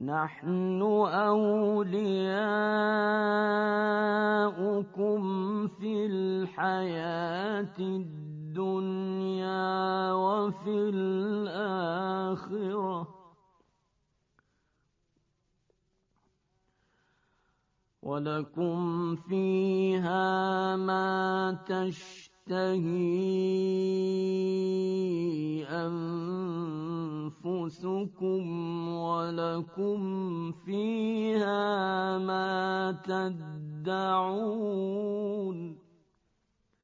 نحن أولياؤكم في الحياة الدنيا وفي الآخرة ولكم فيها ما تشتهي أنفسكم ولكم فيها ما تدعون